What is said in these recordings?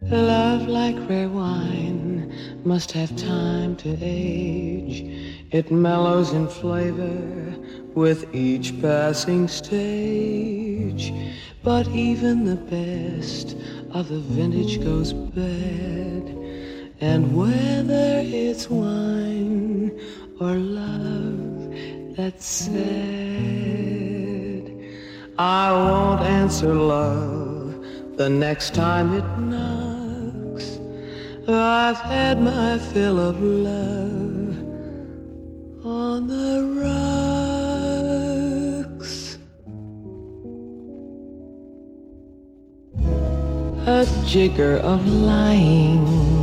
Love like rare wine must have time to age. It mellows in flavor with each passing stage. But even the best of the vintage goes bad. And whether it's wine or love that's sad, I won't answer love the next time it knocks. I've had my fill of love on the rocks. A jigger of lying,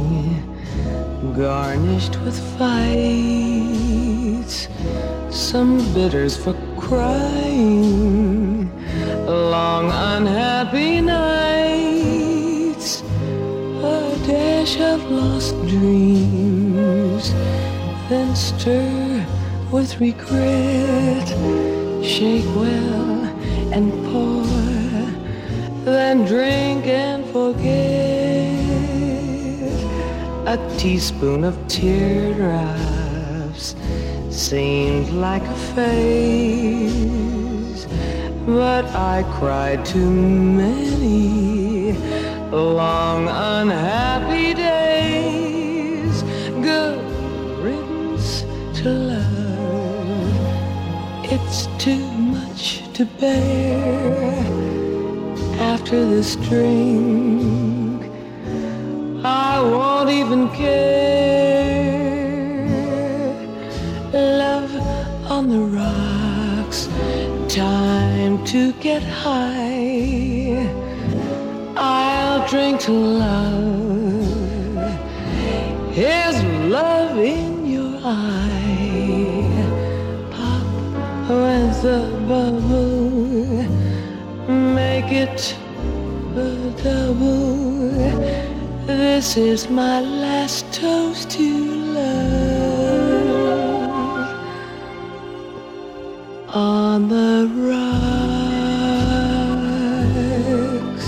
garnished with fights, some bitters for crying, long unhappy nights, a dash of lost dreams, then stir with regret, shake well and pour, then drink and forget. A teaspoon of teardrops seemed like a phase, but I cried too many long unhappy days. Good riddance to love, it's too much to bear. After this drink, I won't even care. Love on the rocks, time to get high. I'll drink to love. Here's love in your eye. Pop with the bubble, make it a double. This is my last toast to love on the rocks.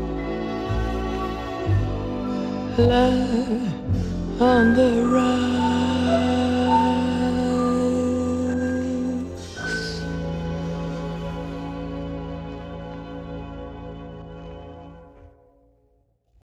Love on the rocks.